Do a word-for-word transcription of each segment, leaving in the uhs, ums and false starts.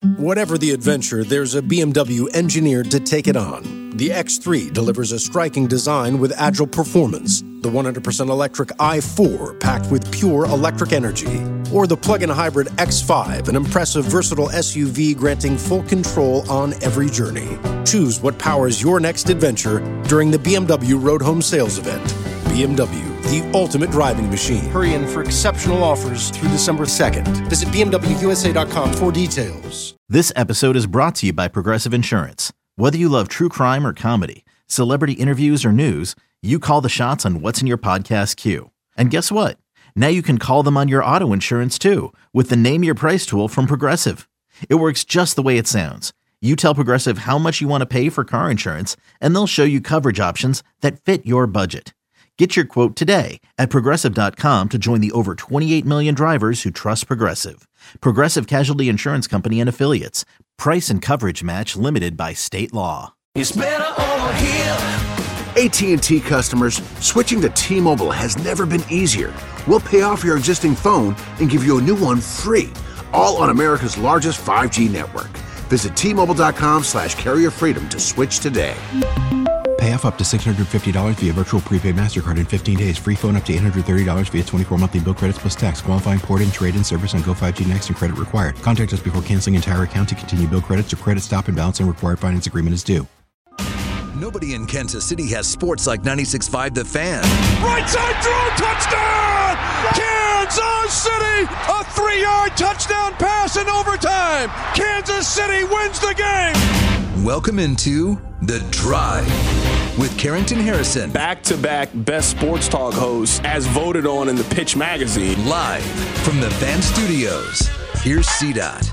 Whatever the adventure, there's a B M W engineered to take it on. The X three delivers a striking design with agile performance. The one hundred percent electric i four packed with pure electric energy. Or the plug-in hybrid X five, an impressive versatile S U V granting full control on every journey. Choose what powers your next adventure during the B M W Road Home Sales Event. B M W, the ultimate driving machine. Hurry in for exceptional offers through December second. Visit B M W U S A dot com for details. This episode is brought to you by Progressive Insurance. Whether you love true crime or comedy, celebrity interviews or news, you call the shots on what's in your podcast queue. And guess what? Now you can call them on your auto insurance too with the Name Your Price tool from Progressive. It works just the way it sounds. You tell Progressive how much you want to pay for car insurance, and they'll show you coverage options that fit your budget. Get your quote today at Progressive dot com to join the over twenty-eight million drivers who trust Progressive. Progressive Casualty Insurance Company and Affiliates. Price and coverage match limited by state law. It's better over here. A T and T customers, switching to T-Mobile has never been easier. We'll pay off your existing phone and give you a new one free, all on America's largest five G network. Visit T Mobile dot com slash carrier freedom to switch today. Pay off up to six hundred fifty dollars via virtual prepaid MasterCard in fifteen days. Free phone up to eight hundred thirty dollars via twenty-four monthly bill credits plus tax. Qualifying port and trade-in service on Go five G Next and credit required. Contact us before canceling entire account to continue bill credits or credit stop and balance and required finance agreement is due. Nobody in Kansas City has sports like ninety-six point five The Fan. Right side throw, touchdown! Kansas City! A three-yard touchdown pass in overtime! Kansas City wins the game! Welcome into The Drive with Carrington Harrison. Back-to-back best sports talk hosts as voted on in the Pitch magazine. Live from the Fan Studios. Here's C DOT.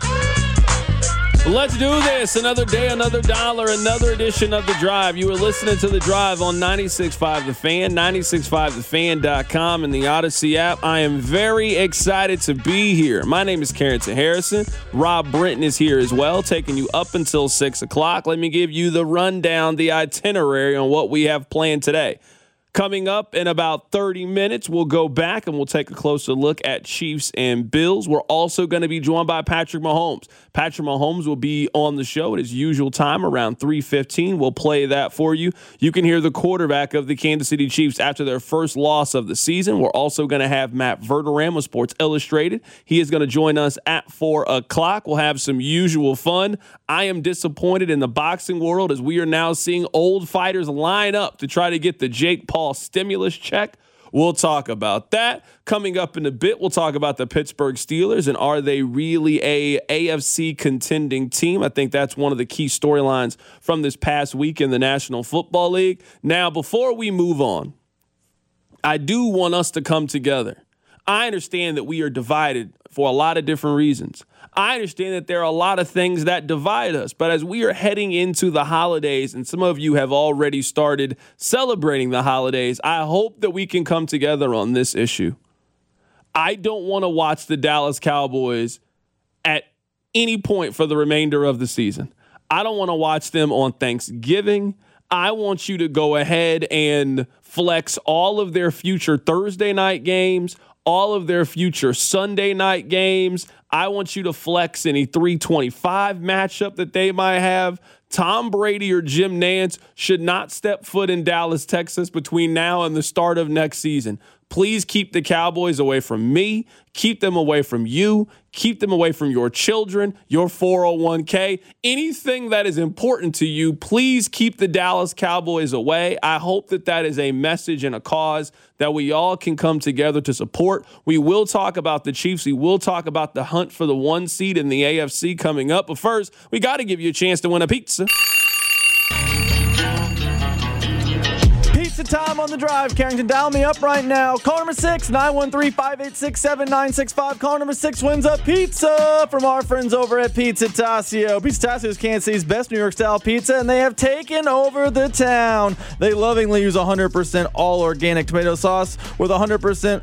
Let's do this. Another day, another dollar, another edition of The Drive. You are listening to The Drive on ninety-six point five The Fan, ninety-six point five the fan dot com, and the Odyssey app. I am very excited to be here. My name is Carrington Harrison. Rob Brenton is here as well, taking you up until six o'clock. Let me give you the rundown, the itinerary on what we have planned today. Coming up in about thirty minutes, we'll go back and we'll take a closer look at Chiefs and Bills. We're also going to be joined by Patrick Mahomes. Patrick Mahomes will be on the show at his usual time around three fifteen. We'll play that for you. You can hear the quarterback of the Kansas City Chiefs after their first loss of the season. We're also going to have Matt Verderame of Sports Illustrated. He is going to join us at four o'clock. We'll have some usual fun. I am disappointed in the boxing world as we are now seeing old fighters line up to try to get the Jake Paul stimulus check. We'll talk about that. Coming up in a bit, we'll talk about the Pittsburgh Steelers and are they really a AFC contending team? I think that's one of the key storylines from this past week in the National Football League. Now, before we move on, I do want us to come together. I understand that we are divided for a lot of different reasons. I understand that there are a lot of things that divide us, but as we are heading into the holidays, and some of you have already started celebrating the holidays, I hope that we can come together on this issue. I don't want to watch the Dallas Cowboys at any point for the remainder of the season. I don't want to watch them on Thanksgiving. I want you to go ahead and flex all of their future Thursday night games, all of their future Sunday night games. I want you to flex any three twenty-five matchup that they might have. Tom Brady or Jim Nance should not step foot in Dallas, Texas between now and the start of next season. Please keep the Cowboys away from me. Keep them away from you. Keep them away from your children, your four oh one k. Anything that is important to you, please keep the Dallas Cowboys away. I hope that that is a message and a cause that we all can come together to support. We will talk about the Chiefs. We will talk about the hunt for the one seed in the A F C coming up. But first, we got to give you a chance to win a pizza. Time on The Drive. Carrington, dial me up right now. Call number six, nine one three, five eight six, seven nine six five. Call number six wins a pizza from our friends over at Pizza Tassio. Pizza Tassio is Kansas City's best New York-style pizza, and they have taken over the town. They lovingly use one hundred percent all-organic tomato sauce with one hundred percent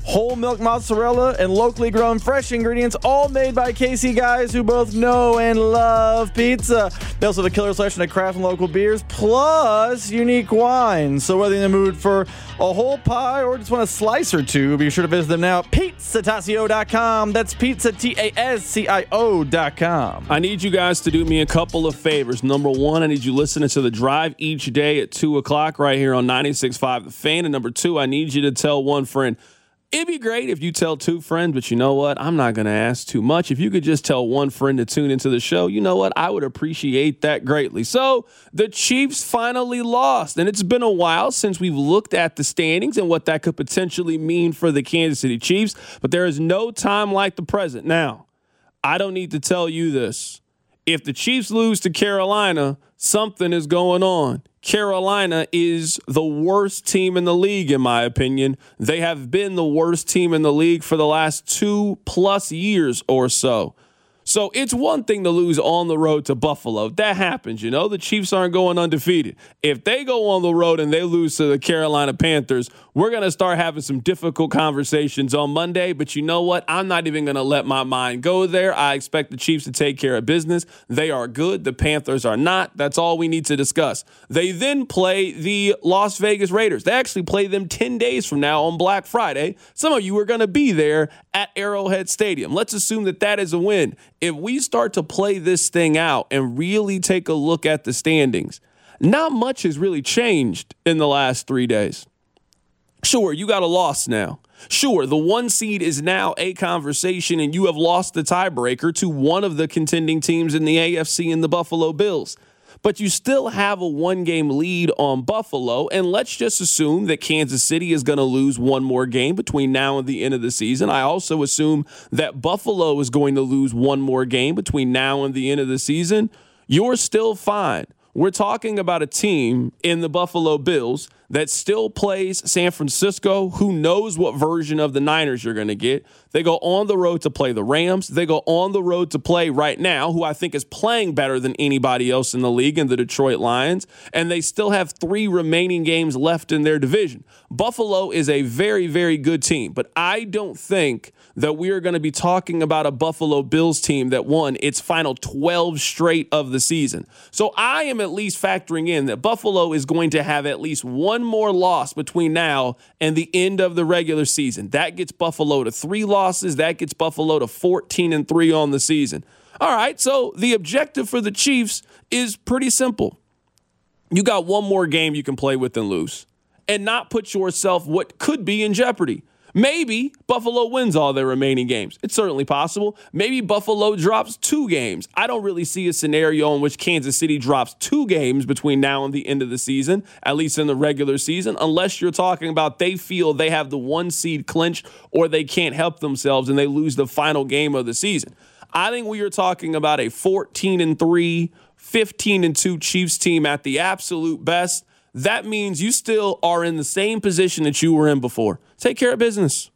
whole milk mozzarella, and locally grown fresh ingredients, all made by Casey guys who both know and love pizza. They also have a killer selection of craft and local beers, plus unique wines. So whether you're in the mood for a whole pie or just want a slice or two, be sure to visit them now at pizza tasio dot com. That's pizza, T A S C I O dot com. I need you guys to do me a couple of favors. Number one, I need you listening to The Drive each day at two o'clock right here on ninety-six point five The Fan. And number two, I need you to tell one friend. It'd be great if you tell two friends, but you know what? I'm not going to ask too much. If you could just tell one friend to tune into the show, you know what? I would appreciate that greatly. So the Chiefs finally lost, and it's been a while since we've looked at the standings and what that could potentially mean for the Kansas City Chiefs, but there is no time like the present. Now, I don't need to tell you this. If the Chiefs lose to Carolina, something is going on. Carolina is the worst team in the league, in my opinion. They have been the worst team in the league for the last two plus years or so. So it's one thing to lose on the road to Buffalo. That happens, you know. The Chiefs aren't going undefeated. If they go on the road and they lose to the Carolina Panthers, we're going to start having some difficult conversations on Monday. But you know what? I'm not even going to let my mind go there. I expect the Chiefs to take care of business. They are good. The Panthers are not. That's all we need to discuss. They then play the Las Vegas Raiders. They actually play them ten days from now on Black Friday. Some of you are going to be there at Arrowhead Stadium. Let's assume that that is a win. If we start to play this thing out and really take a look at the standings, not much has really changed in the last three days. Sure, you got a loss now. Sure, the one seed is now a conversation, and you have lost the tiebreaker to one of the contending teams in the A F C in the Buffalo Bills. But you still have a one-game lead on Buffalo, and let's just assume that Kansas City is going to lose one more game between now and the end of the season. I also assume that Buffalo is going to lose one more game between now and the end of the season. You're still fine. We're talking about a team in the Buffalo Bills that still plays San Francisco. Who knows what version of the Niners you're going to get? They go on the road to play the Rams. They go on the road to play right now, who I think is playing better than anybody else in the league, in the Detroit Lions. And they still have three remaining games left in their division. Buffalo is a very, very good team, but I don't think that we are going to be talking about a Buffalo Bills team that won its final twelve straight of the season. So I am at least factoring in that Buffalo is going to have at least one more loss between now and the end of the regular season. That gets Buffalo to three losses. That gets Buffalo to fourteen and three on the season. All right, so the objective for the Chiefs is pretty simple. You got one more game you can play with and lose and not put yourself what could be in jeopardy. Maybe Buffalo wins all their remaining games. It's certainly possible. Maybe Buffalo drops two games. I don't really see a scenario in which Kansas City drops two games between now and the end of the season, at least in the regular season, unless you're talking about they feel they have the one seed clinched or they can't help themselves and they lose the final game of the season. I think we are talking about a fourteen and three, fifteen and two Chiefs team at the absolute best. That means you still are in the same position that you were in before. Take care of business.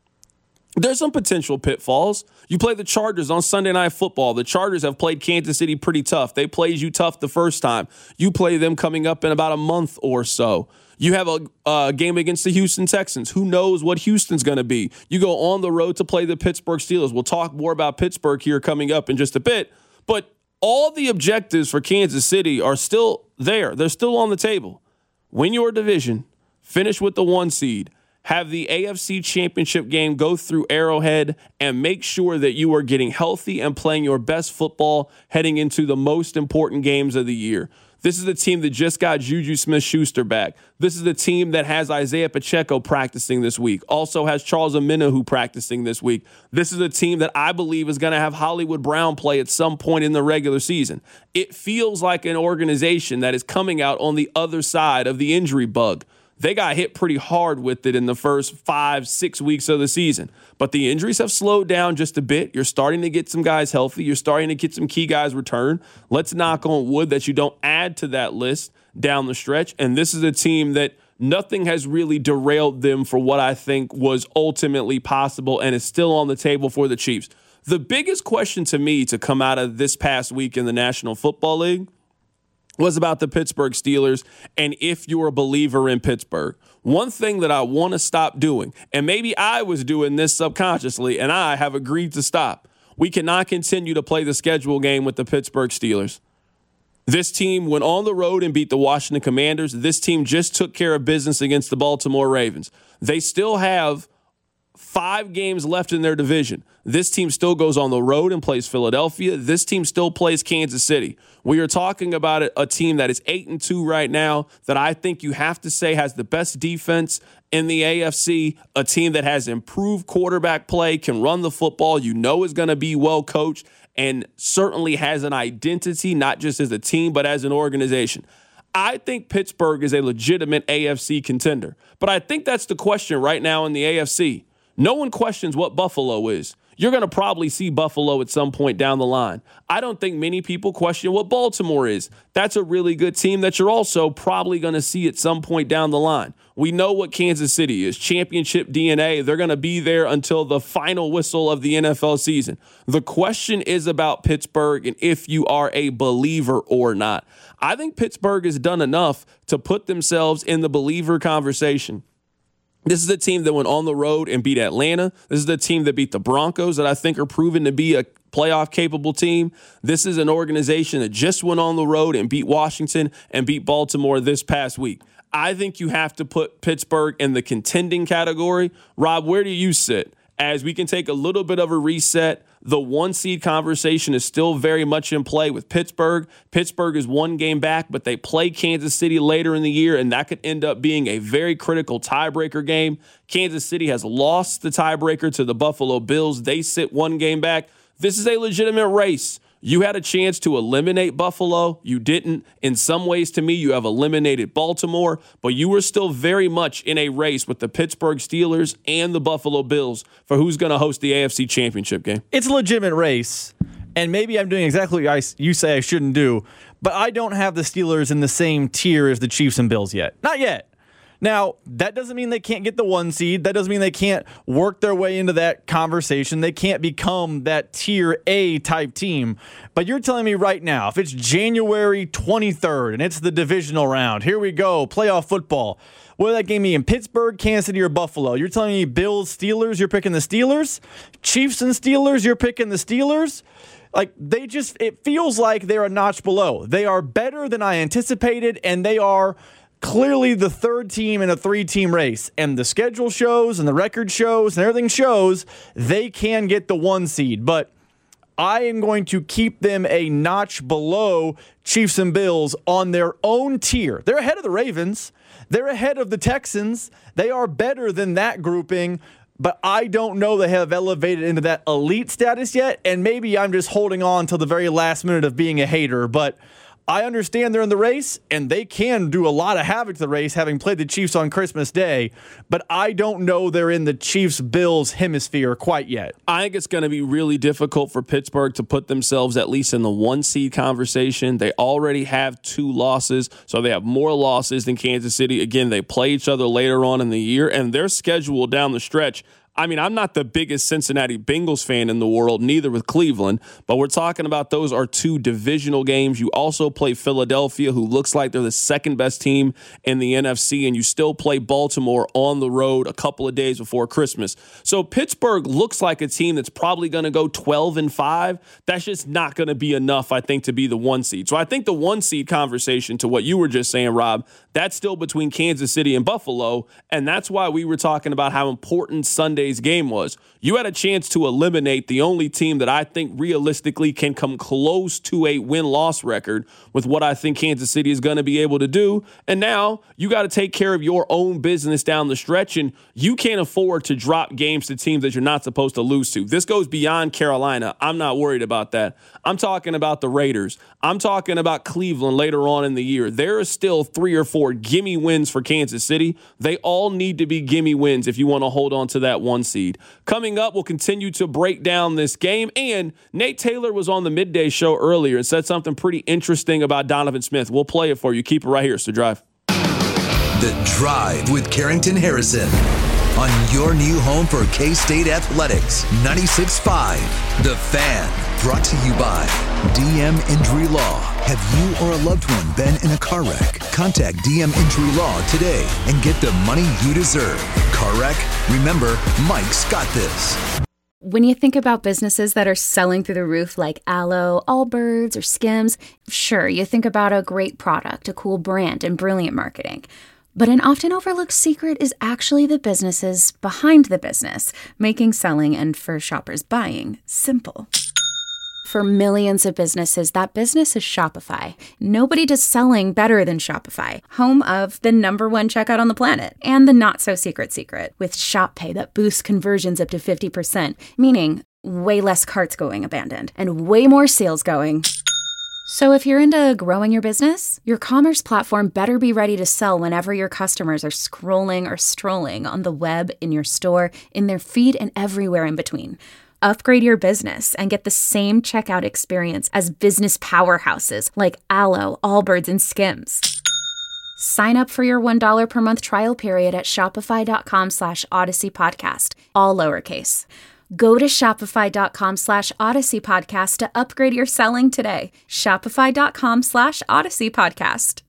There's some potential pitfalls. You play the Chargers on Sunday Night Football. The Chargers have played Kansas City pretty tough. They played you tough the first time. You play them coming up in about a month or so. You have a uh, game against the Houston Texans. Who knows what Houston's going to be? You go on the road to play the Pittsburgh Steelers. We'll talk more about Pittsburgh here coming up in just a bit. But all the objectives for Kansas City are still there. They're still on the table. Win your division, finish with the one seed, have the A F C Championship game go through Arrowhead, and make sure that you are getting healthy and playing your best football heading into the most important games of the year. This is the team that just got Juju Smith-Schuster back. This is the team that has Isaiah Pacheco practicing this week. Also has Charles Omenihu practicing this week. This is a team that I believe is going to have Hollywood Brown play at some point in the regular season. It feels like an organization that is coming out on the other side of the injury bug. They got hit pretty hard with it in the first five, six weeks of the season. But the injuries have slowed down just a bit. You're starting to get some guys healthy. You're starting to get some key guys return. Let's knock on wood that you don't add to that list down the stretch. And this is a team that nothing has really derailed them for what I think was ultimately possible and is still on the table for the Chiefs. The biggest question to me to come out of this past week in the National Football League was about the Pittsburgh Steelers and if you're a believer in Pittsburgh. One thing that I want to stop doing, and maybe I was doing this subconsciously, and I have agreed to stop. We cannot continue to play the schedule game with the Pittsburgh Steelers. This team went on the road and beat the Washington Commanders. This team just took care of business against the Baltimore Ravens. They still have five games left in their division. This team still goes on the road and plays Philadelphia. This team still plays Kansas City. We are talking about a team that is eight and two right now that I think you have to say has the best defense in the A F C, a team that has improved quarterback play, can run the football, you know is going to be well coached, and certainly has an identity, not just as a team, but as an organization. I think Pittsburgh is a legitimate A F C contender, but I think that's the question right now in the A F C. No one questions what Buffalo is. You're going to probably see Buffalo at some point down the line. I don't think many people question what Baltimore is. That's a really good team that you're also probably going to see at some point down the line. We know what Kansas City is. Championship D N A. They're going to be there until the final whistle of the N F L season. The question is about Pittsburgh and if you are a believer or not. I think Pittsburgh has done enough to put themselves in the believer conversation. This is a team that went on the road and beat Atlanta. This is the team that beat the Broncos that I think are proven to be a playoff-capable team. This is an organization that just went on the road and beat Washington and beat Baltimore this past week. I think you have to put Pittsburgh in the contending category. Rob, where do you sit? As we can take a little bit of a reset, the one-seed conversation is still very much in play with Pittsburgh. Pittsburgh is one game back, but they play Kansas City later in the year, and that could end up being a very critical tiebreaker game. Kansas City has lost the tiebreaker to the Buffalo Bills. They sit one game back. This is a legitimate race. You had a chance to eliminate Buffalo. You didn't. In some ways, to me, you have eliminated Baltimore, but you were still very much in a race with the Pittsburgh Steelers and the Buffalo Bills for who's going to host the A F C Championship game. It's a legitimate race, and maybe I'm doing exactly what you say I shouldn't do, but I don't have the Steelers in the same tier as the Chiefs and Bills yet. Not yet. Now, that doesn't mean they can't get the one seed. That doesn't mean they can't work their way into that conversation. They can't become that tier A type team. But you're telling me right now, if it's January twenty-third and it's the divisional round, here we go, playoff football. What that game mean? Pittsburgh, Kansas City, or Buffalo? You're telling me Bills, Steelers, you're picking the Steelers? Chiefs and Steelers, you're picking the Steelers? Like, they just, it feels like they're a notch below. They are better than I anticipated, and they are clearly the third team in a three-team race. And the schedule shows and the record shows and everything shows they can get the one seed. But I am going to keep them a notch below Chiefs and Bills on their own tier. They're ahead of the Ravens. They're ahead of the Texans. They are better than that grouping. But I don't know they have elevated into that elite status yet. And maybe I'm just holding on till the very last minute of being a hater. But I understand they're in the race, and they can do a lot of havoc to the race, having played the Chiefs on Christmas Day, but I don't know they're in the Chiefs-Bills hemisphere quite yet. I think it's going to be really difficult for Pittsburgh to put themselves at least in the one-seed conversation. They already have two losses, so they have more losses than Kansas City. Again, they play each other later on in the year, and their schedule down the stretch, I mean, I'm not the biggest Cincinnati Bengals fan in the world, neither with Cleveland, but we're talking about those are two divisional games. You also play Philadelphia, who looks like they're the second best team in the N F C, and you still play Baltimore on the road a couple of days before Christmas. So Pittsburgh looks like a team that's probably going to go twelve and five. That's just not going to be enough, I think, to be the one seed. So I think the one seed conversation, to what you were just saying, Rob, that's still between Kansas City and Buffalo, and that's why we were talking about how important Sunday's game was. You had a chance to eliminate the only team that I think realistically can come close to a win-loss record with what I think Kansas City is going to be able to do. And now you got to take care of your own business down the stretch, and you can't afford to drop games to teams that you're not supposed to lose to. This goes beyond Carolina. I'm not worried about that. I'm talking about the Raiders. I'm talking about Cleveland later on in the year. There are still three or four gimme wins for Kansas City. They all need to be gimme wins if you want to hold on to that one seed. Coming up, we'll continue to break down this game. And Nate Taylor was on the midday show earlier and said something pretty interesting about Donovan Smith. We'll play it for you. Keep it right here. It's The Drive. The Drive with Carrington Harrison on your new home for K-State Athletics. ninety-six point five The Fan. Brought to you by D M Injury Law. Have you or a loved one been in a car wreck? Contact D M Injury Law today and get the money you deserve. Car wreck? Remember, Mike's got this. When you think about businesses that are selling through the roof like Aloe, Allbirds, or Skims, sure, you think about a great product, a cool brand, and brilliant marketing. But an often overlooked secret is actually the businesses behind the business, making selling and, for shoppers, buying simple. For millions of businesses, that business is Shopify. Nobody does selling better than Shopify, home of the number one checkout on the planet and the not-so-secret secret with Shop Pay that boosts conversions up to fifty percent, meaning way less carts going abandoned and way more sales going. So if you're into growing your business, your commerce platform better be ready to sell whenever your customers are scrolling or strolling on the web, in your store, in their feed, and everywhere in between. Upgrade your business and get the same checkout experience as business powerhouses like Aloe, Allbirds, and Skims. Sign up for your one dollar per month trial period at shopify.com slash Odyssey Podcast, all lowercase. Go to shopify.com slash Odyssey Podcast to upgrade your selling today. Shopify.com slash Odyssey Podcast.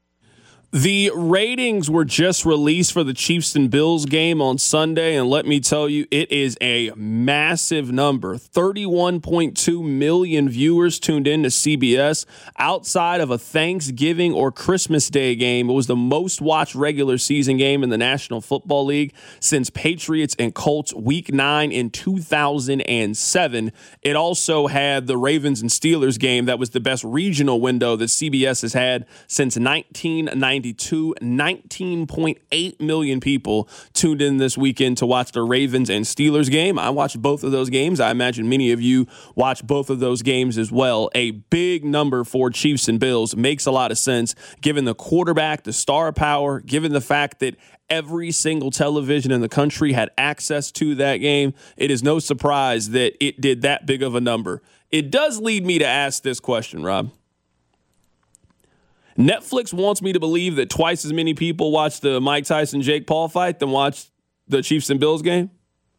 The ratings were just released for the Chiefs and Bills game on Sunday, and let me tell you, it is a massive number. thirty-one point two million viewers tuned in to C B S. Outside of a Thanksgiving or Christmas Day game, it was the most watched regular season game in the National Football League since Patriots and Colts Week nine in two thousand seven. It also had the Ravens and Steelers game that was the best regional window that C B S has had since nineteen ninety-two. nineteen point eight million people tuned in this weekend to watch the Ravens and Steelers game. I watched both of those games. I imagine many of you watched both of those games as well. A big number for Chiefs and Bills. Makes a lot of sense given the quarterback, the star power, given the fact that every single television in the country had access to that game. It is no surprise that it did that big of a number. It does lead me to ask this question, Rob. Netflix wants me to believe that twice as many people watched the Mike Tyson-Jake Paul fight than watched the Chiefs and Bills game.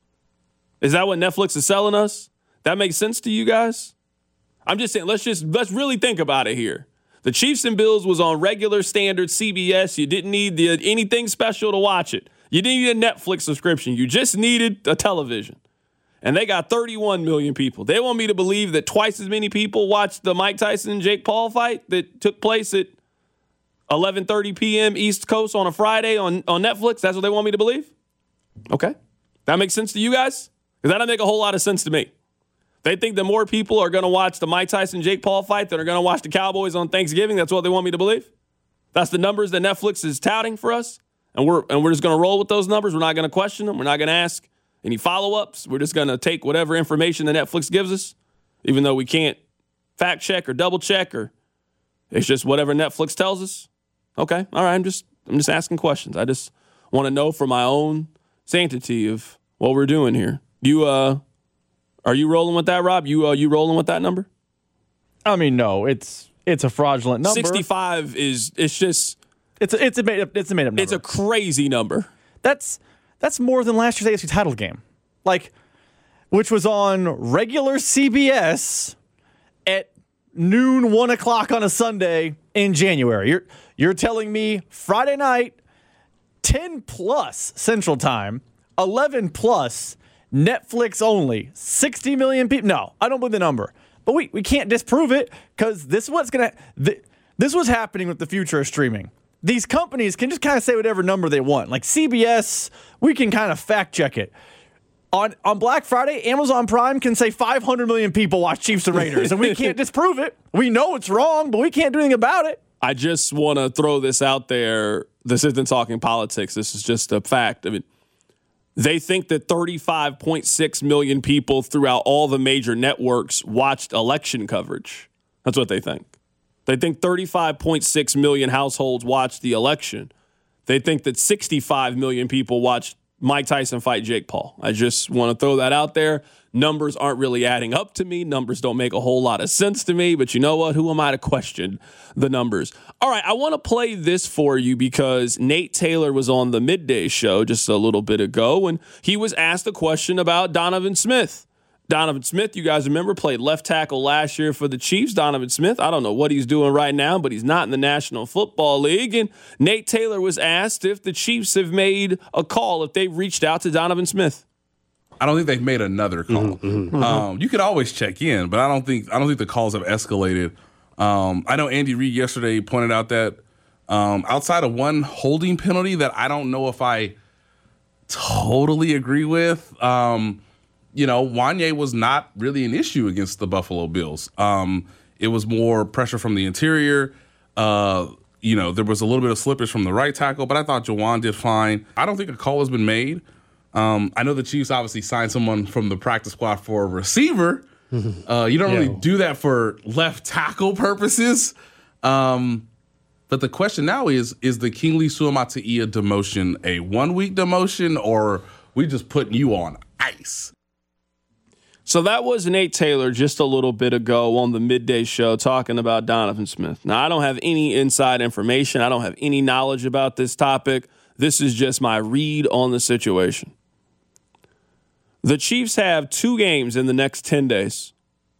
Is that what Netflix is selling us? That makes sense to you guys? I'm just saying, let's just let's really think about it here. The Chiefs and Bills was on regular standard C B S. You didn't need the, anything special to watch it. You didn't need a Netflix subscription. You just needed a television. And they got thirty-one million people. They want me to believe that twice as many people watched the Mike Tyson-Jake Paul fight that took place at eleven thirty p.m. East Coast on a Friday on, on Netflix? That's what they want me to believe? Okay. That makes sense to you guys? Because that doesn't make a whole lot of sense to me. They think that more people are going to watch the Mike Tyson-Jake Paul fight than are going to watch the Cowboys on Thanksgiving. That's what they want me to believe? That's the numbers that Netflix is touting for us? And we're, and we're just going to roll with those numbers? We're not going to question them? We're not going to ask any follow-ups? We're just going to take whatever information that Netflix gives us, even though we can't fact check or double check, or it's just whatever Netflix tells us? Okay, all right. I'm just I'm just asking questions. I just want to know for my own sanctity of what we're doing here. You uh, are you rolling with that, Rob? You uh, you rolling with that number? I mean, no. It's it's a fraudulent number. sixty-five is it's just it's a, it's a made up it's a made up number. It's a crazy number. That's that's more than last year's A F C title game, like which was on regular C B S at noon, one o'clock on a Sunday in January. You're You're telling me Friday night, ten plus Central Time, eleven plus Netflix only, sixty million people. No, I don't believe the number. But we, we can't disprove it because this is what's going to th- this was happening with the future of streaming. These companies can just kind of say whatever number they want. Like C B S, we can kind of fact check it. On on Black Friday, Amazon Prime can say five hundred million people watch Chiefs and Raiders, and we can't disprove it. We know it's wrong, but we can't do anything about it. I just want to throw this out there. This isn't talking politics. This is just a fact. I mean, they think that thirty-five point six million people throughout all the major networks watched election coverage. That's what they think. They think thirty-five point six million households watched the election. They think that sixty-five million people watched Mike Tyson fight Jake Paul. I just want to throw that out there. Numbers aren't really adding up to me. Numbers don't make a whole lot of sense to me. But you know what? Who am I to question the numbers? All right, I want to play this for you because Nate Taylor was on the Midday Show just a little bit ago, and he was asked a question about Donovan Smith. Donovan Smith, you guys remember, played left tackle last year for the Chiefs. Donovan Smith, I don't know what he's doing right now, but he's not in the National Football League. And Nate Taylor was asked if the Chiefs have made a call, if they've reached out to Donovan Smith. I don't think they've made another call. Mm-hmm. Um, you could always check in, but I don't think I don't think the calls have escalated. Um, I know Andy Reid yesterday pointed out that um, outside of one holding penalty that I don't know if I totally agree with, um, you know, Wanye was not really an issue against the Buffalo Bills. Um, it was more pressure from the interior. Uh, you know, there was a little bit of slippage from the right tackle, but I thought Juwan did fine. I don't think a call has been made. Um, I know the Chiefs obviously signed someone from the practice squad for a receiver. Uh, you don't yeah. really do that for left tackle purposes. Um, but the question now is, is the Kingsley Suamataia demotion a one-week demotion, or we just putting you on ice? So that was Nate Taylor just a little bit ago on the midday show talking about Donovan Smith. Now, I don't have any inside information. I don't have any knowledge about this topic. This is just my read on the situation. The Chiefs have two games in the next ten days.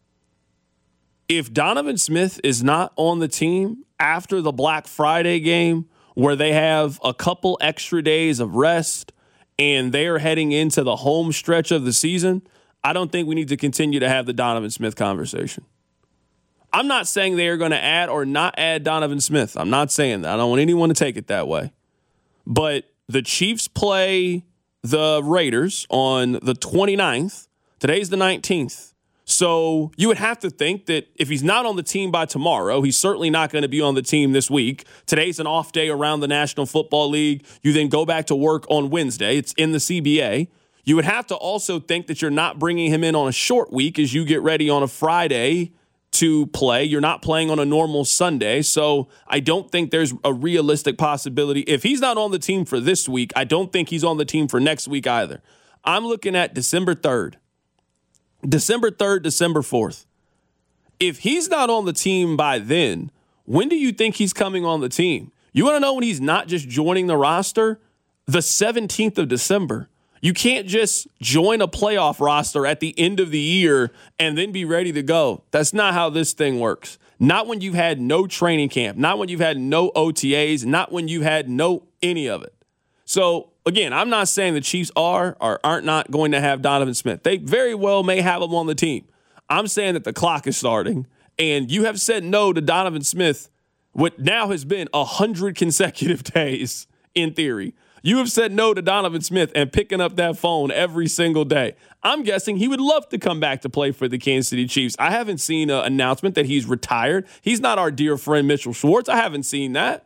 If Donovan Smith is not on the team after the Black Friday game, where they have a couple extra days of rest and they are heading into the home stretch of the season, I don't think we need to continue to have the Donovan Smith conversation. I'm not saying they are going to add or not add Donovan Smith. I'm not saying that. I don't want anyone to take it that way. But the Chiefs play the Raiders on the twenty-ninth. Today's the nineteenth. So you would have to think that if he's not on the team by tomorrow, he's certainly not going to be on the team this week. Today's an off day around the National Football League. You then go back to work on Wednesday. It's in the C B A. You would have to also think that you're not bringing him in on a short week as you get ready on a Friday to play. You're not playing on a normal Sunday. So I don't think there's a realistic possibility. If he's not on the team for this week, I don't think he's on the team for next week either. I'm looking at December third. December third, December fourth. If he's not on the team by then, when do you think he's coming on the team? You want to know when he's not just joining the roster? The seventeenth of December. You can't just join a playoff roster at the end of the year and then be ready to go. That's not how this thing works. Not when you've had no training camp, not when you've had no O T As, not when you've had no any of it. So, again, I'm not saying the Chiefs are or aren't not going to have Donovan Smith. They very well may have him on the team. I'm saying that the clock is starting, and you have said no to Donovan Smith what now has been one hundred consecutive days in theory. You have said no to Donovan Smith and picking up that phone every single day. I'm guessing he would love to come back to play for the Kansas City Chiefs. I haven't seen an announcement that he's retired. He's not our dear friend Mitchell Schwartz. I haven't seen that.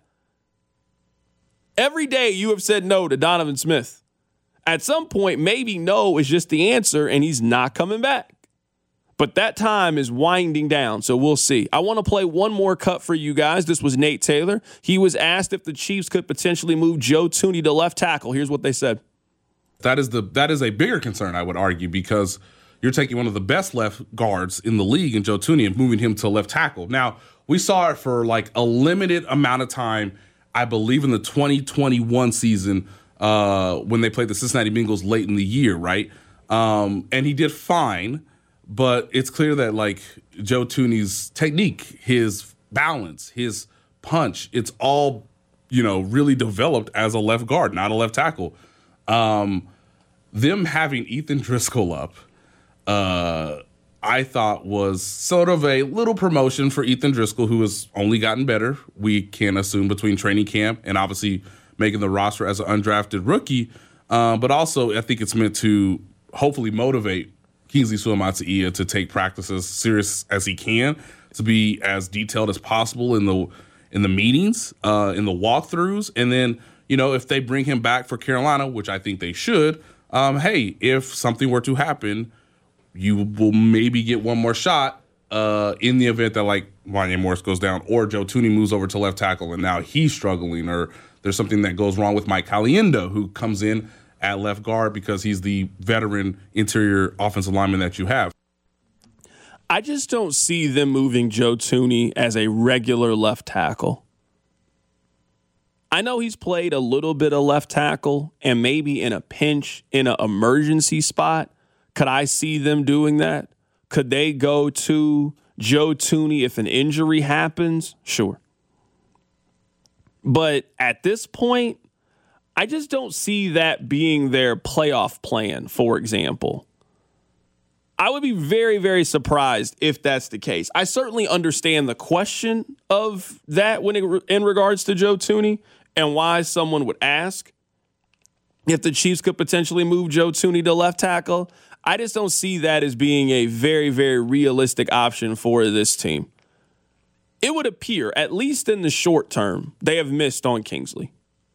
Every day you have said no to Donovan Smith. At some point, maybe no is just the answer and he's not coming back. But that time is winding down, so we'll see. I want to play one more cut for you guys. This was Nate Taylor. He was asked if the Chiefs could potentially move Joe Thuney to left tackle. Here's what they said. That is the that is a bigger concern, I would argue, because you're taking one of the best left guards in the league in Joe Thuney and moving him to left tackle. Now, we saw it for like a limited amount of time, I believe in the twenty twenty-one season uh, when they played the Cincinnati Bengals late in the year, right? Um, and he did fine. But it's clear that, like, Joe Thuney's technique, his balance, his punch, it's all, you know, really developed as a left guard, not a left tackle. Um, them having Ethan Driscoll up, uh, I thought was sort of a little promotion for Ethan Driscoll, who has only gotten better, we can assume, between training camp and obviously making the roster as an undrafted rookie. Uh, but also, I think it's meant to hopefully motivate Kingsley Suamataia to take practices serious as he can, to be as detailed as possible in the in the meetings, uh, in the walkthroughs, and then, you know, if they bring him back for Carolina, which I think they should, um, hey, if something were to happen, you will maybe get one more shot uh, in the event that, like, Wanya Morris goes down or Joe Thuney moves over to left tackle and now he's struggling, or there's something that goes wrong with Mike Caliendo, who comes in at left guard because he's the veteran interior offensive lineman that you have. I just don't see them moving Joe Thuney as a regular left tackle. I know he's played a little bit of left tackle and maybe in a pinch, in an emergency spot, Could I see them doing that? Could they go to Joe Thuney if an injury happens? Sure. But at this point, I just don't see that being their playoff plan, for example. I would be very, very surprised if that's the case. I certainly understand the question of that when it, in regards to Joe Thuney and why someone would ask if the Chiefs could potentially move Joe Thuney to left tackle. I just don't see that as being a very, very realistic option for this team. It would appear, at least in the short term, they have missed on Kingsley.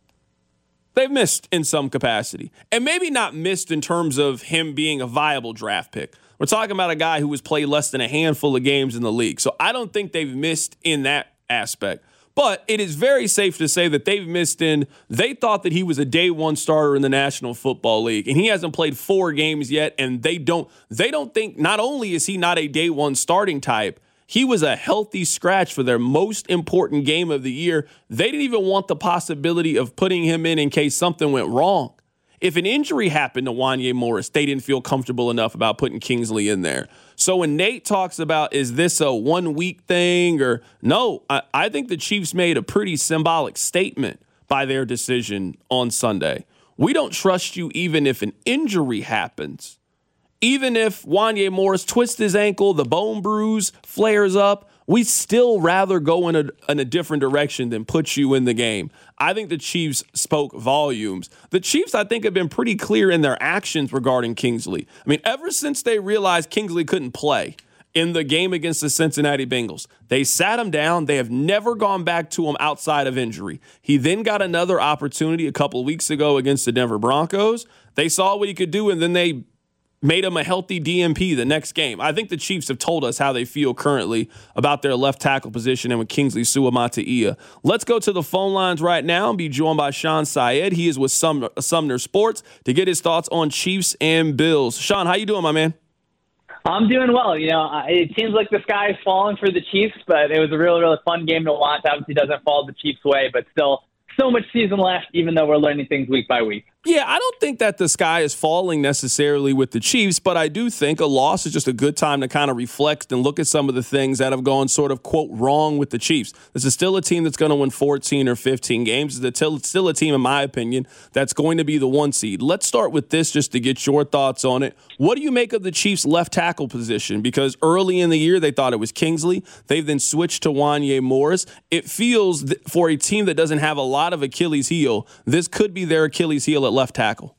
They've missed in some capacity. And maybe not missed in terms of him being a viable draft pick. We're talking about a guy who has played less than a handful of games in the league. So I don't think they've missed in that aspect. But it is very safe to say that they've missed in, they thought that he was a day one starter in the National Football League. And he hasn't played four games yet. And they don't, they don't think, not only is he not a day one starting type, he was a healthy scratch for their most important game of the year. They didn't even want the possibility of putting him in in case something went wrong. If an injury happened to Wanya Morris, they didn't feel comfortable enough about putting Kingsley in there. So when Nate talks about, is this a one-week thing or no, I, I think the Chiefs made a pretty symbolic statement by their decision on Sunday. We don't trust you even if an injury happens. Even if Wanya Morris twists his ankle, the bone bruise flares up, we still rather go in a, in a different direction than put you in the game. I think the Chiefs spoke volumes. The Chiefs, I think, have been pretty clear in their actions regarding Kingsley. I mean, ever since they realized Kingsley couldn't play in the game against the Cincinnati Bengals, they sat him down. They have never gone back to him outside of injury. He then got another opportunity a couple of weeks ago against the Denver Broncos. They saw what he could do, and then they made him a healthy D M P the next game. I think the Chiefs have told us how they feel currently about their left tackle position and with Kingsley Suamataia. Let's go to the phone lines right now and be joined by Sean Syed. He is with Sumner, Sumner Sports to get his thoughts on Chiefs and Bills. Sean, how you doing, my man? I'm doing well. You know, it seems like the sky is falling for the Chiefs, but it was a really, really fun game to watch. Obviously, doesn't fall the Chiefs' way, but still so much season left, even though we're learning things week by week. Yeah, I don't think that the sky is falling necessarily with the Chiefs, but I do think a loss is just a good time to kind of reflect and look at some of the things that have gone sort of, quote, wrong with the Chiefs. This is still a team that's going to win fourteen or fifteen games. It's still a team, in my opinion, that's going to be the one seed. Let's start with this just to get your thoughts on it. What do you make of the Chiefs' left tackle position? Because early in the year, they thought it was Kingsley. They've then switched to Wanya Morris. It feels that for a team that doesn't have a lot of Achilles heel, this could be their Achilles heel at left tackle.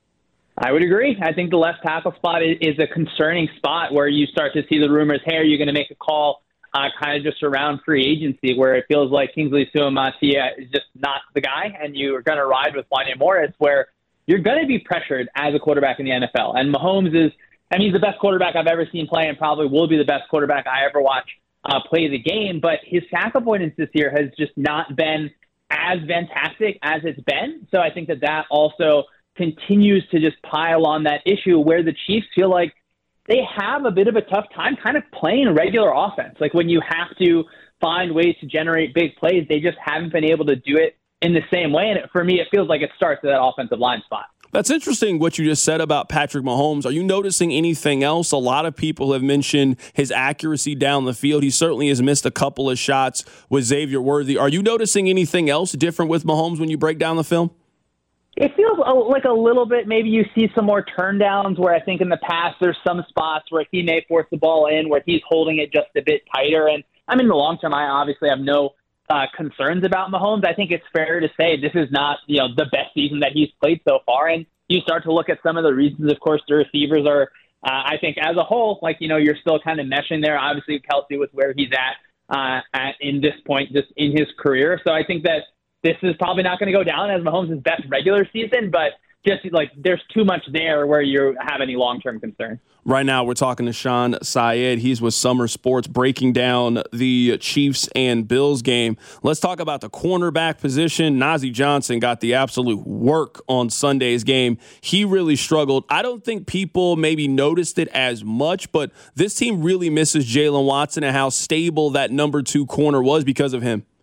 I would agree. I think the left tackle spot is, is a concerning spot where you start to see the rumors, hey, are you going to make a call uh, kind of just around free agency where it feels like Kingsley Suamataia is just not the guy and you are going to ride with Wanya Morris where you're going to be pressured as a quarterback in the N F L. And Mahomes is, I mean, he's the best quarterback I've ever seen play and probably will be the best quarterback I ever watch uh, play the game. But his sack avoidance this year has just not been as fantastic as it's been. So I think that that also continues to just pile on that issue where the Chiefs feel like they have a bit of a tough time kind of playing regular offense. Like when you have to find ways to generate big plays, they just haven't been able to do it in the same way. And it, for me, it feels like it starts at that offensive line spot. That's interesting what you just said about Patrick Mahomes. Are you noticing anything else? A lot of people have mentioned his accuracy down the field. He certainly has missed a couple of shots with Xavier Worthy. Are you noticing anything else different with Mahomes when you break down the film? It feels like a little bit, maybe you see some more turndowns where I think in the past there's some spots where he may force the ball in, where he's holding it just a bit tighter. And I mean, in the long term, I obviously have no uh, concerns about Mahomes. I think it's fair to say this is not, you know, the best season that he's played so far. And you start to look at some of the reasons, of course, the receivers are, uh, I think as a whole, like, you know, you're still kind of meshing there. Obviously, Kelsey with where he's at, uh, at in this point, just in his career. So I think that this is probably not going to go down as Mahomes' best regular season, but just like there's too much there where you have any long-term concern. Right now, we're talking to Sean Syed. He's with Summer Sports, breaking down the Chiefs and Bills game. Let's talk about the cornerback position. Nazeeh Johnson got the absolute work on Sunday's game. He really struggled. I don't think people maybe noticed it as much, but this team really misses Jaylen Watson and how stable that number two corner was because of him.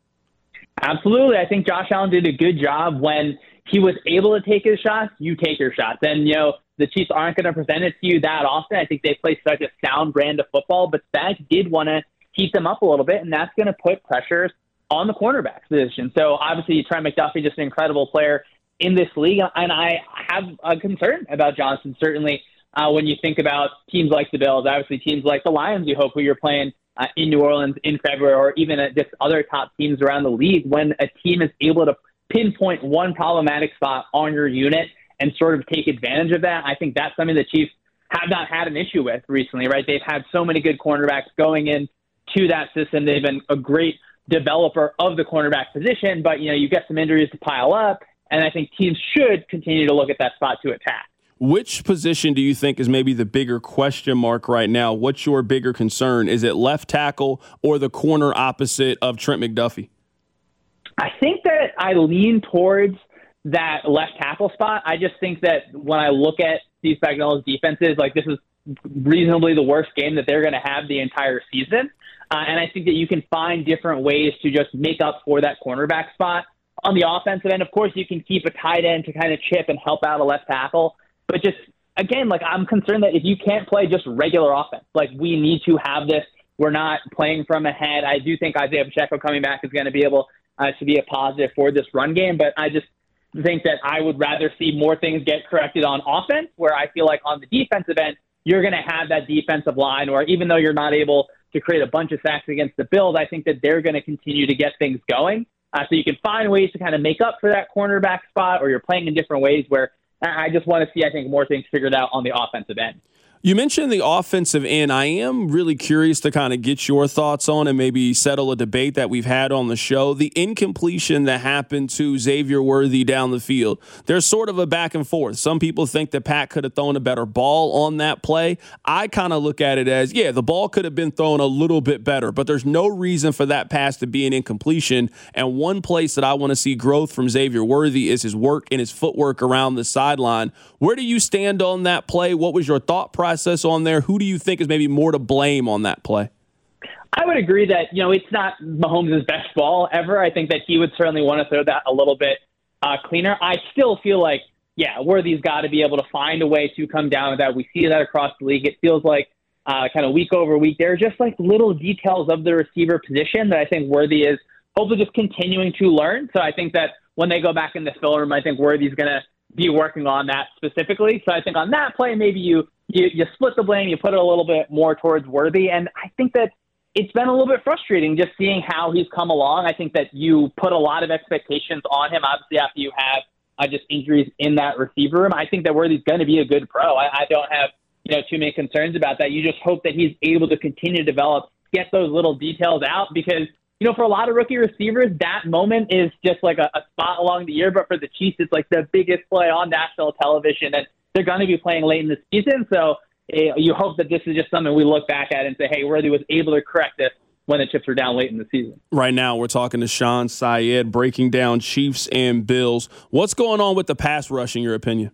Absolutely. I think Josh Allen did a good job when he was able to take his shots. You take your shots. And, you know, the Chiefs aren't going to present it to you that often. I think they play such a sound brand of football, but Spags did want to heat them up a little bit, and that's going to put pressures on the cornerback position. So obviously, Trent McDuffie, just an incredible player in this league, and I have a concern about Johnson, certainly uh, when you think about teams like the Bills, obviously teams like the Lions, you hope, who you're playing uh, in New Orleans in February, or even uh, just other top teams around the league. When a team is able to pinpoint one problematic spot on your unit and sort of take advantage of that, I think that's something the Chiefs have not had an issue with recently, right? They've had so many good cornerbacks going in to that system. They've been a great developer of the cornerback position, but, you know, you get some injuries to pile up, and I think teams should continue to look at that spot to attack. Which position do you think is maybe the bigger question mark right now? What's your bigger concern? Is it left tackle or the corner opposite of Trent McDuffie? I think that I lean towards that left tackle spot. I just think that when I look at Steve Spagnuolo's defenses, like, this is reasonably the worst game that they're going to have the entire season. Uh, and I think that you can find different ways to just make up for that cornerback spot. On the offensive end, of course, you can keep a tight end to kind of chip and help out a left tackle. But just, again, like, I'm concerned that if you can't play just regular offense, like, we need to have this. We're not playing from ahead. I do think Isaiah Pacheco coming back is going to be able uh, to be a positive for this run game. But I just think that I would rather see more things get corrected on offense, where I feel like on the defensive end, you're going to have that defensive line, or even though you're not able to create a bunch of sacks against the Bills, I think that they're going to continue to get things going. Uh, so you can find ways to kind of make up for that cornerback spot, or you're playing in different ways where I just want to see, I think, more things figured out on the offensive end. You mentioned the offensive end. I am really curious to kind of get your thoughts on and maybe settle a debate that we've had on the show. The incompletion that happened to Xavier Worthy down the field. There's sort of a back and forth. Some people think that Pat could have thrown a better ball on that play. I kind of look at it as, yeah, the ball could have been thrown a little bit better, but there's no reason for that pass to be an incompletion. And one place that I want to see growth from Xavier Worthy is his work and his footwork around the sideline. Where do you stand on that play? What was your thought process process on there? Who do you think is maybe more to blame on that play? I would agree that, you know, it's not Mahomes' best ball ever. I think that he would certainly want to throw that a little bit uh, cleaner. I still feel like, yeah, Worthy's got to be able to find a way to come down with that. We see that across the league. It feels like uh, kind of week over week, there are just like little details of the receiver position that I think Worthy is hopefully just continuing to learn. So I think that when they go back in the film room, I think Worthy's going to be working on that specifically. So I think on that play, maybe you, you you split the blame, you put it a little bit more towards Worthy. And I think that it's been a little bit frustrating just seeing how he's come along. I think that you put a lot of expectations on him, obviously, after you have uh, just injuries in that receiver room. I think that Worthy's going to be a good pro. I, I don't have you know too many concerns about that. You just hope that he's able to continue to develop, get those little details out, because you know, for a lot of rookie receivers, that moment is just like a, a spot along the year. But for the Chiefs, it's like the biggest play on national television, and they're going to be playing late in the season. So uh, you hope that this is just something we look back at and say, hey, Worthy was able to correct this when the chips were down late in the season. Right now, we're talking to Sean Syed, breaking down Chiefs and Bills. What's going on with the pass rush, in your opinion?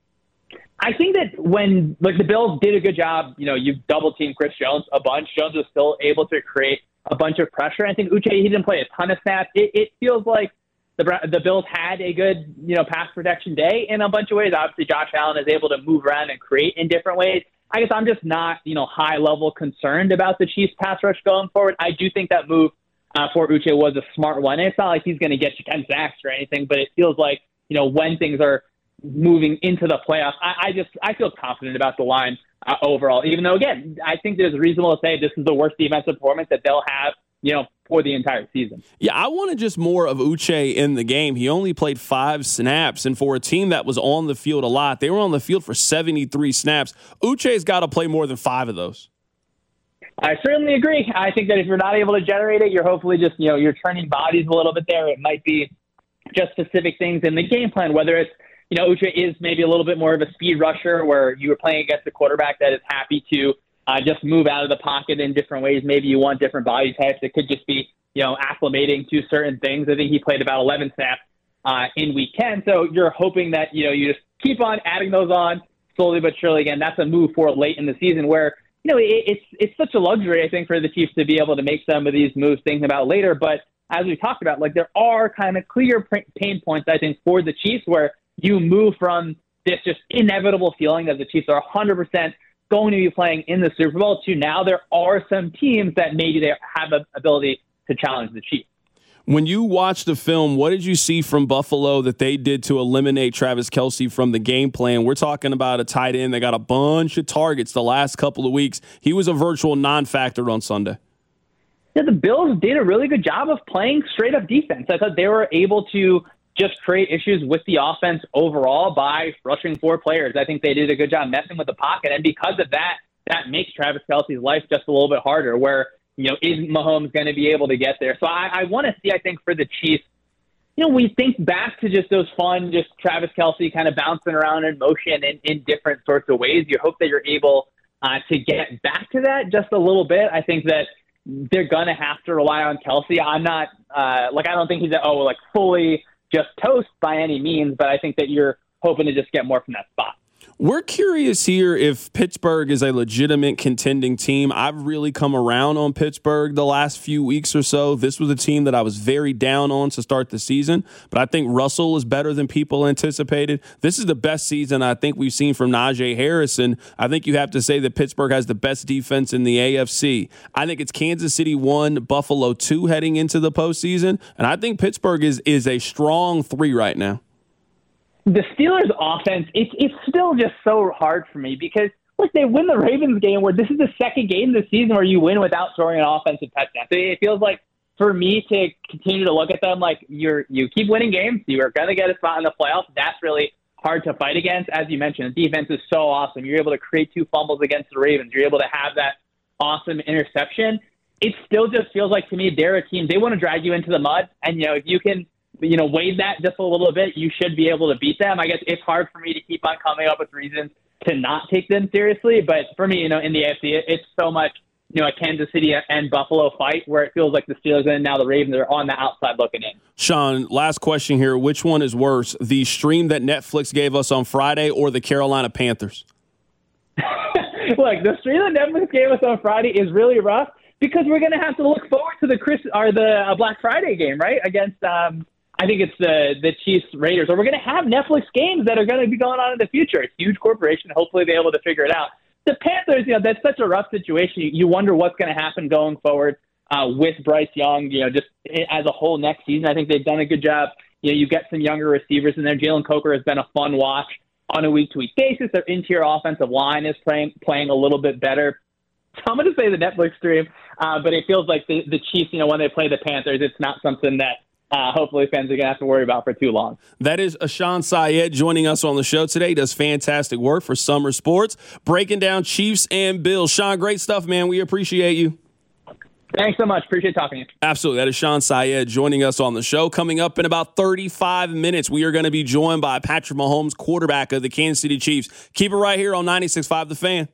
I think that when like the Bills did a good job, you know, you double-teamed Chris Jones a bunch. Jones was still able to create a bunch of pressure. I think Uche, he didn't play a ton of snaps. It, it feels like the the Bills had a good, you know, pass protection day in a bunch of ways. Obviously, Josh Allen is able to move around and create in different ways. I guess I'm just not, you know, high-level concerned about the Chiefs' pass rush going forward. I do think that move uh, for Uche was a smart one. And it's not like he's going to get you ten sacks or anything, but it feels like, you know, when things are moving into the playoffs, I, I just I feel confident about the line uh, overall, even though, again, I think it's reasonable to say this is the worst defensive performance that they'll have, you know, for the entire season. Yeah, I wanted just more of Uche in the game. He only played five snaps, and for a team that was on the field a lot, they were on the field for seventy-three snaps. Uche's got to play more than five of those. I certainly agree. I think that if you're not able to generate it, you're hopefully just, you know, you're turning bodies a little bit there. It might be just specific things in the game plan, whether it's, you know, Uche is maybe a little bit more of a speed rusher where you were playing against a quarterback that is happy to uh, just move out of the pocket in different ways. Maybe you want different body types. It could just be, you know, acclimating to certain things. I think he played about eleven snaps uh, in week ten. So you're hoping that, you know, you just keep on adding those on slowly but surely. Again, that's a move for late in the season where, you know, it, it's it's such a luxury, I think, for the Chiefs to be able to make some of these moves thinking about later. But as we talked about, like, there are kind of clear pain points, I think, for the Chiefs where you move from this just inevitable feeling that the Chiefs are one hundred percent going to be playing in the Super Bowl to now there are some teams that maybe they have an ability to challenge the Chiefs. When you watched the film, what did you see from Buffalo that they did to eliminate Travis Kelce from the game plan? We're talking about a tight end that got a bunch of targets the last couple of weeks. He was a virtual non-factor on Sunday. Yeah, the Bills did a really good job of playing straight-up defense. I thought they were able to just create issues with the offense overall by rushing four players. I think they did a good job messing with the pocket, and because of that, that makes Travis Kelce's life just a little bit harder, where You know, is Mahomes going to be able to get there? So I, I want to see, I think, for the Chiefs, you know, we think back to just those fun, just Travis Kelce kind of bouncing around in motion in, in different sorts of ways. You hope that you're able uh, to get back to that just a little bit. I think that they're going to have to rely on Kelce. I'm not, uh, like, I don't think he's, oh, like, fully just toast by any means, but I think that you're hoping to just get more from that spot. We're curious here if Pittsburgh is a legitimate contending team. I've really come around on Pittsburgh the last few weeks or so. This was a team that I was very down on to start the season, but I think Russell is better than people anticipated. This is the best season I think we've seen from Najee Harris, and I think you have to say that Pittsburgh has the best defense in the A F C. I think it's Kansas City one, Buffalo two heading into the postseason, and I think Pittsburgh is is a strong three right now. The Steelers' offense, it's it's still just so hard for me because, look, they win the Ravens game where this is the second game this season where you win without throwing an offensive touchdown. So it feels like, for me to continue to look at them like you're you keep winning games, you are going to get a spot in the playoffs. That's really hard to fight against. As you mentioned, the defense is so awesome. You're able to create two fumbles against the Ravens. You're able to have that awesome interception. It still just feels like, to me, they're a team. They want to drag you into the mud, and, you know, if you can – you know, wade that just a little bit, you should be able to beat them. I guess it's hard for me to keep on coming up with reasons to not take them seriously. But for me, you know, in the A F C, it's so much, you know, a Kansas City and Buffalo fight where it feels like the Steelers and now the Ravens are on the outside looking in. Sean, last question here. Which one is worse, the stream that Netflix gave us on Friday or the Carolina Panthers? Look, the stream that Netflix gave us on Friday is really rough because we're going to have to look forward to the Chris or the uh, Black Friday game, right, against um, – I think it's the the Chiefs Raiders, or we're going to have Netflix games that are going to be going on in the future. A huge corporation, hopefully they're able to figure it out. The Panthers, you know, that's such a rough situation. You, you wonder what's going to happen going forward uh, with Bryce Young, you know, just as a whole next season. I think they've done a good job. You know, you get some younger receivers in there. Jalen Coker has been a fun watch on a week-to-week basis. Their interior offensive line is playing playing a little bit better. So I'm going to say the Netflix stream, uh, but it feels like the, the Chiefs, you know, when they play the Panthers, it's not something that Uh, hopefully fans are going to have to worry about for too long. That is Ashan Syed joining us on the show today. He does fantastic work for Summer Sports, breaking down Chiefs and Bills. Sean, great stuff, man. We appreciate you. Thanks so much. Appreciate talking to you. Absolutely. That is Ashan Syed joining us on the show. Coming up in about thirty-five minutes, we are going to be joined by Patrick Mahomes, quarterback of the Kansas City Chiefs. Keep it right here on ninety-six point five The Fan.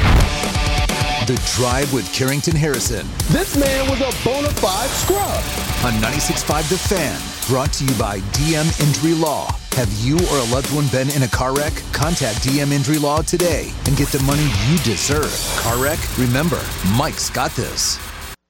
The Drive with Carrington Harrison. This man was a bona fide scrub. On ninety-six point five The Fan, brought to you by D M Injury Law. Have you or a loved one been in a car wreck? Contact D M Injury Law today and get the money you deserve. Car wreck? Remember, Mike's got this.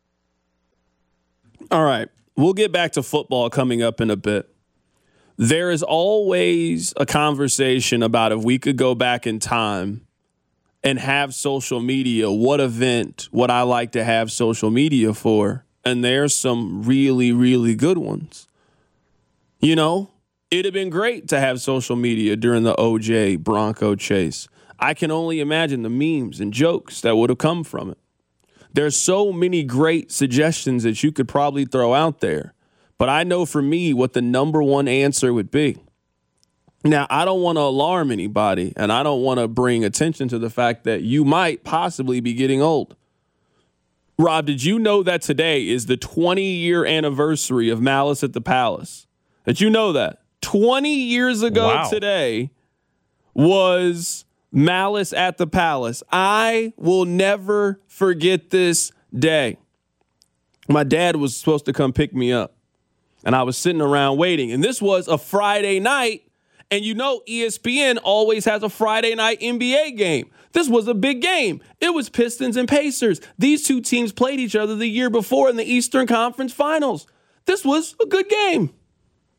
All right, we'll get back to football coming up in a bit. There is always a conversation about if we could go back in time and have social media, what event would I like to have social media for? And there's some really, really good ones. You know, it'd have been great to have social media during the O J Bronco chase. I can only imagine the memes and jokes that would have come from it. There's so many great suggestions that you could probably throw out there. But I know for me what the number one answer would be. Now, I don't want to alarm anybody, and I don't want to bring attention to the fact that you might possibly be getting old. Rob, did you know that today is the twenty-year anniversary of Malice at the Palace? Did you know that? twenty years ago wow. today was Malice at the Palace. I will never forget this day. My dad was supposed to come pick me up, and I was sitting around waiting. And this was a Friday night, and you know E S P N always has a Friday night N B A game. This was a big game. It was Pistons and Pacers. These two teams played each other the year before in the Eastern Conference Finals. This was a good game.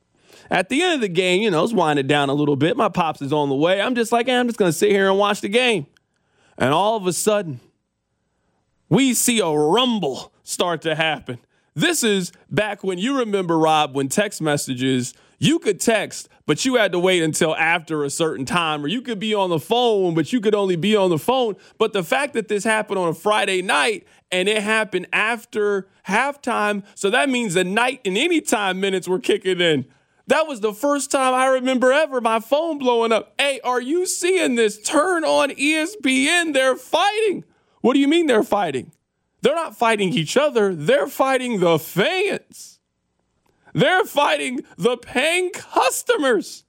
At the end of the game, you know, it's winding down a little bit. My pops is on the way. I'm just like, hey, I'm just going to sit here and watch the game. And all of a sudden, we see a rumble start to happen. This is back when you remember, Rob, when text messages, you could text, but you had to wait until after a certain time, or you could be on the phone, but you could only be on the phone. But the fact that this happened on a Friday night and it happened after halftime, so that means the night and anytime minutes were kicking in. That was the first time I remember ever my phone blowing up. Hey, are you seeing this? Turn on E S P N. They're fighting. What do you mean they're fighting? They're not fighting each other. They're fighting the fans. They're fighting the paying customers.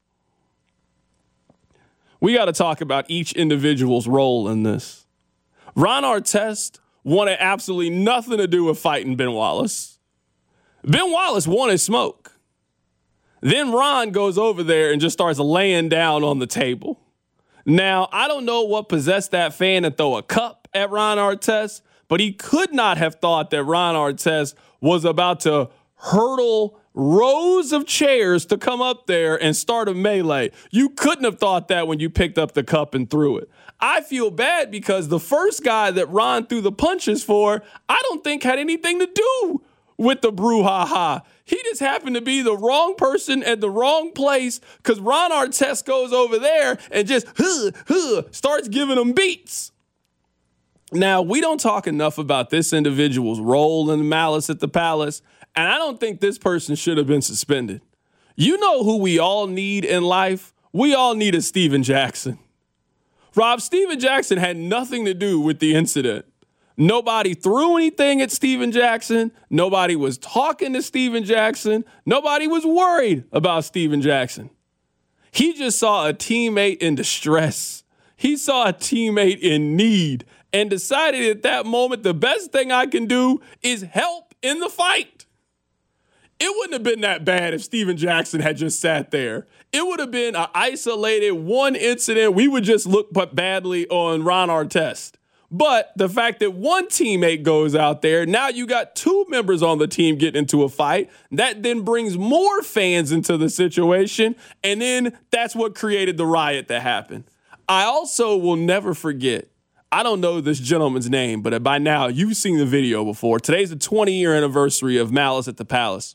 We got to talk about each individual's role in this. Ron Artest wanted absolutely nothing to do with fighting Ben Wallace. Ben Wallace wanted smoke. Then Ron goes over there and just starts laying down on the table. Now, I don't know what possessed that fan to throw a cup at Ron Artest, but he could not have thought that Ron Artest was about to hurdle rows of chairs to come up there and start a melee. You couldn't have thought that when you picked up the cup and threw it. I feel bad because the first guy that Ron threw the punches for, I don't think had anything to do with the brouhaha. He just happened to be the wrong person at the wrong place because Ron Artest goes over there and just huh, huh, starts giving him beats. Now, we don't talk enough about this individual's role in Malice at the Palace, and I don't think this person should have been suspended. You know who we all need in life? We all need a Steven Jackson. Rob, Steven Jackson had nothing to do with the incident. Nobody threw anything at Steven Jackson. Nobody was talking to Steven Jackson. Nobody was worried about Steven Jackson. He just saw a teammate in distress. He saw a teammate in need and decided at that moment the best thing I can do is help in the fight. It wouldn't have been that bad if Steven Jackson had just sat there. It would have been an isolated one incident. We would just look badly on Ron Artest. But the fact that one teammate goes out there, now you got two members on the team getting into a fight. That then brings more fans into the situation. And then that's what created the riot that happened. I also will never forget, I don't know this gentleman's name, but by now you've seen the video before. Today's the twenty-year anniversary of Malice at the Palace.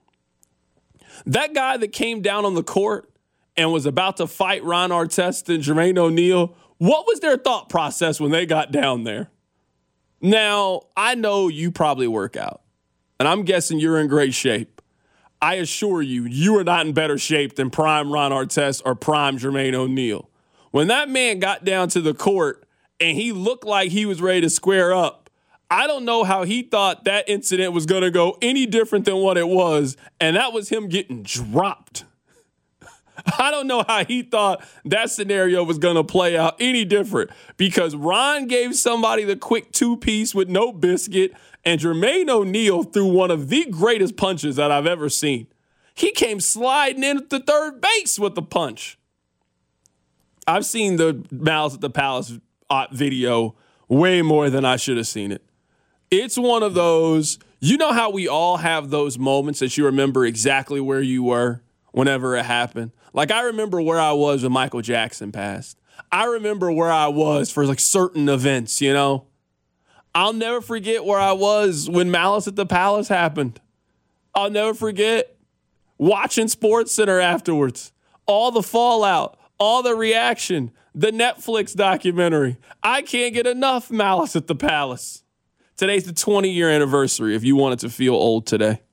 That guy that came down on the court and was about to fight Ron Artest and Jermaine O'Neal, what was their thought process when they got down there? Now, I know you probably work out, and I'm guessing you're in great shape. I assure you, you are not in better shape than prime Ron Artest or prime Jermaine O'Neal. When that man got down to the court and he looked like he was ready to square up, I don't know how he thought that incident was going to go any different than what it was, and that was him getting dropped. I don't know how he thought that scenario was going to play out any different because Ron gave somebody the quick two-piece with no biscuit, and Jermaine O'Neal threw one of the greatest punches that I've ever seen. He came sliding in at the third base with the punch. I've seen the Malice at the Palace video way more than I should have seen it. It's one of those, you know how we all have those moments that you remember exactly where you were whenever it happened? Like, I remember where I was when Michael Jackson passed. I remember where I was for, like, certain events, you know? I'll never forget where I was when Malice at the Palace happened. I'll never forget watching SportsCenter afterwards. All the fallout, all the reaction, the Netflix documentary. I can't get enough Malice at the Palace. Today's the twenty-year anniversary if you wanted to feel old today.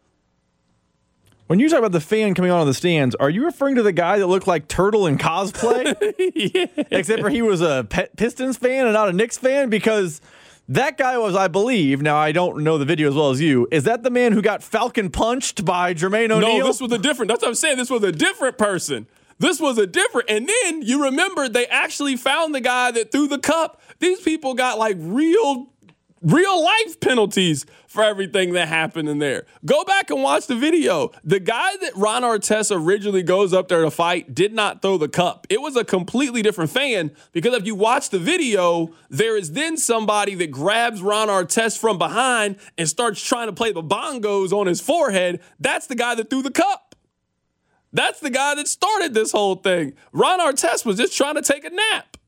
When you talk about the fan coming on in the stands, are you referring to the guy that looked like Turtle in cosplay? Yeah. Except for he was a Pistons fan and not a Knicks fan? Because that guy was, I believe, now I don't know the video as well as you, is that the man who got Falcon punched by Jermaine O'Neal? No, this was a different, that's what I'm saying, this was a different person. This was a different, and then you remember they actually found the guy that threw the cup. These people got like real Real life penalties for everything that happened in there. Go back and watch the video. The guy that Ron Artest originally goes up there to fight did not throw the cup. It was a completely different fan because if you watch the video, there is then somebody that grabs Ron Artest from behind and starts trying to play the bongos on his forehead. That's the guy that threw the cup. That's the guy that started this whole thing. Ron Artest was just trying to take a nap.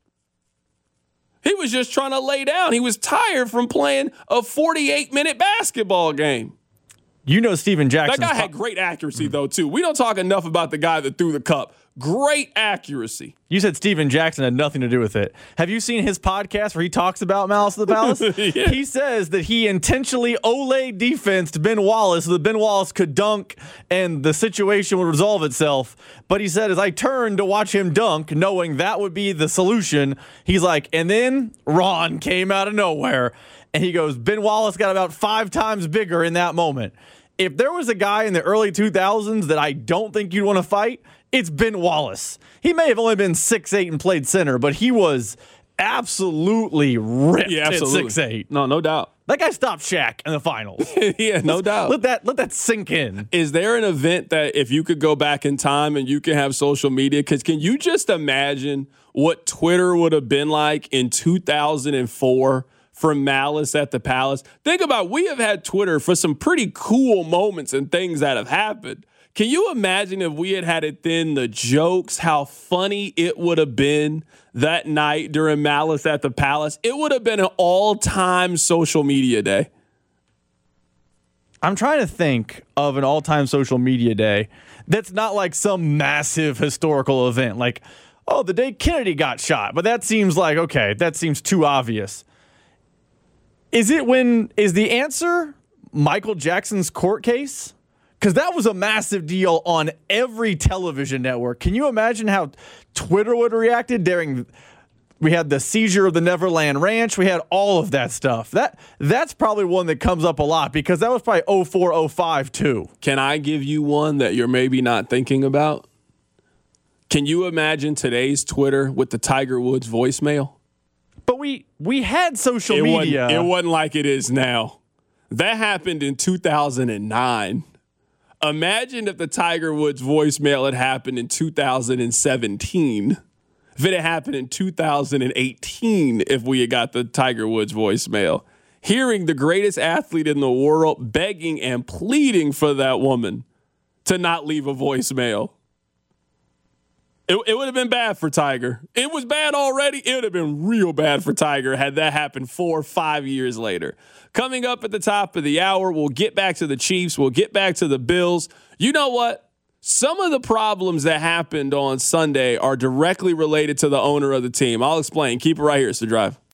He was just trying to lay down. He was tired from playing a forty-eight minute basketball game. You know Steven Jackson. That guy had great accuracy, though, too. We don't talk enough about the guy that threw the cup. Great accuracy. You said Steven Jackson had nothing to do with it. Have you seen his podcast where he talks about Malice of the Palace? Yeah. He says that he intentionally Olay defense to Ben Wallace so that Ben Wallace could dunk and the situation would resolve itself. But he said, as I turned to watch him dunk, knowing that would be the solution, he's like, and then Ron came out of nowhere. And he goes, Ben Wallace got about five times bigger in that moment. If there was a guy in the early two thousands that I don't think you'd want to fight, it's Ben Wallace. He may have only been six eight and played center, but he was absolutely ripped yeah, absolutely. at six eight. No, no doubt. That guy stopped Shaq in the finals. Yeah, no doubt. Let that let that sink in. Is there an event that if you could go back in time and you could have social media, because can you just imagine what Twitter would have been like in two thousand four for Malice at the Palace? Think about, we have had Twitter for some pretty cool moments and things that have happened. Can you imagine if we had had it then, the jokes, how funny it would have been that night during Malice at the Palace? It would have been an all-time social media day. I'm trying to think of an all-time social media day that's not like some massive historical event. Like, oh, the day Kennedy got shot. But that seems like, okay, that seems too obvious. Is it when, is the answer Michael Jackson's court case? Because that was a massive deal on every television network. Can you imagine how Twitter would have reacted during, we had the seizure of the Neverland Ranch. We had all of that stuff. That That's probably one that comes up a lot because that was probably oh four, oh five too. Can I give you one that you're maybe not thinking about? Can you imagine today's Twitter with the Tiger Woods voicemail? But we we had social it media. Wasn't, it wasn't like it is now. That happened in two thousand nine. Imagine if the Tiger Woods voicemail had happened in two thousand seventeen. If it had happened in two thousand eighteen, if we had got the Tiger Woods voicemail. Hearing the greatest athlete in the world begging and pleading for that woman to not leave a voicemail. It, it would have been bad for Tiger. It was bad already. It would have been real bad for Tiger had that happened four or five years later. Coming up at the top of the hour, we'll get back to the Chiefs. We'll get back to the Bills. You know what? Some of the problems that happened on Sunday are directly related to the owner of the team. I'll explain. Keep it right here. It's The Drive.